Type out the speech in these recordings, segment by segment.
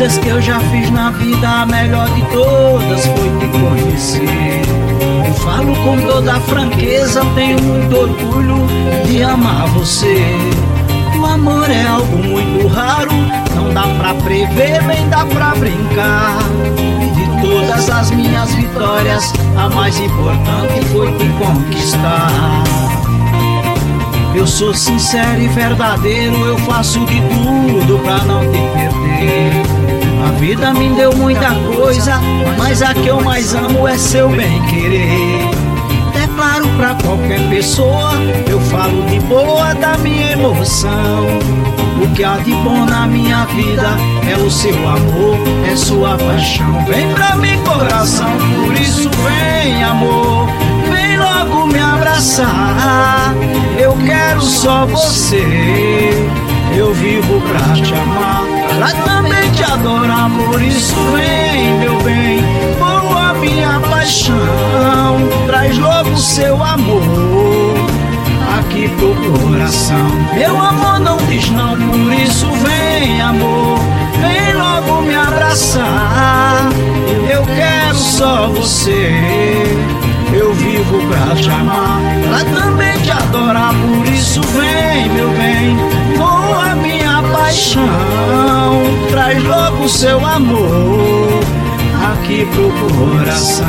escolhas que eu já fiz na vida, a melhor de todas foi te conhecer. Eu falo com toda a franqueza, tenho muito orgulho de amar você. O amor é algo muito raro, não dá pra prever, nem dá pra brincar. E de todas as minhas vitórias, a mais importante foi te conquistar. Eu sou sincero e verdadeiro, eu faço de tudo pra não te perder. A vida me deu muita coisa, mas a que eu mais amo é seu bem-querer. É claro pra qualquer pessoa, eu falo de boa da minha emoção. O que há de bom na minha vida é o seu amor, é sua paixão. Vem pra mim, coração, por isso vem, amor, vem logo me abraçar. Eu quero só você, eu vivo pra te amar, pra também te adorar. Por isso vem, meu bem, boa minha paixão, traz logo o seu amor aqui pro coração. Meu amor não diz não, por isso vem, amor, vem logo me abraçar. Eu quero só você, eu vivo pra te amar, pra também te adorar. Por isso vem, meu bem, boa minha paixão, traz logo o seu amor aqui pro coração.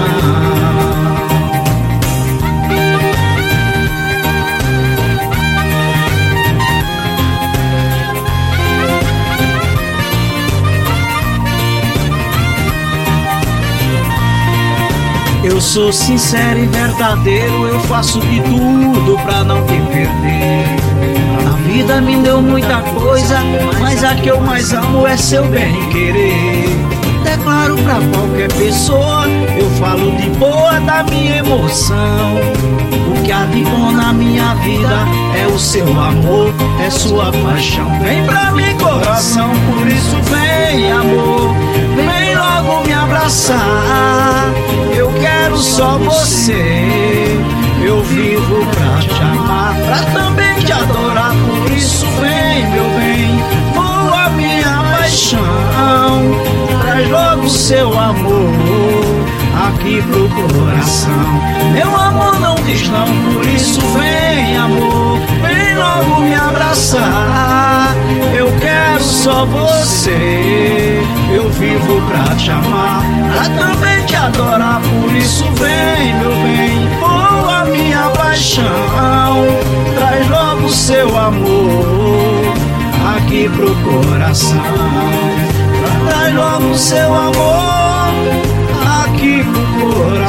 Eu sou sincero e verdadeiro, eu faço de tudo pra não te perder. A vida me deu muita coisa, mas a que eu mais amo é seu bem-querer. Declaro pra qualquer pessoa, eu falo de boa da minha emoção. O que há de bom na minha vida é o seu amor, é sua paixão. Vem pra mim, coração, por isso vem, amor, vem logo me abraçar. Eu quero só você, eu vivo pra te amar, pra também te adorar. Por isso vem, meu bem, voa minha paixão, traz logo o seu amor aqui pro coração. Meu amor não diz não, por isso vem, amor, vem logo me abraçar. Eu quero só você, eu vivo pra te amar, pra também te adorar. Por isso vem, meu bem, voa minha paixão, traz logo o seu amor aqui pro coração. Traz logo o seu amor aqui pro coração.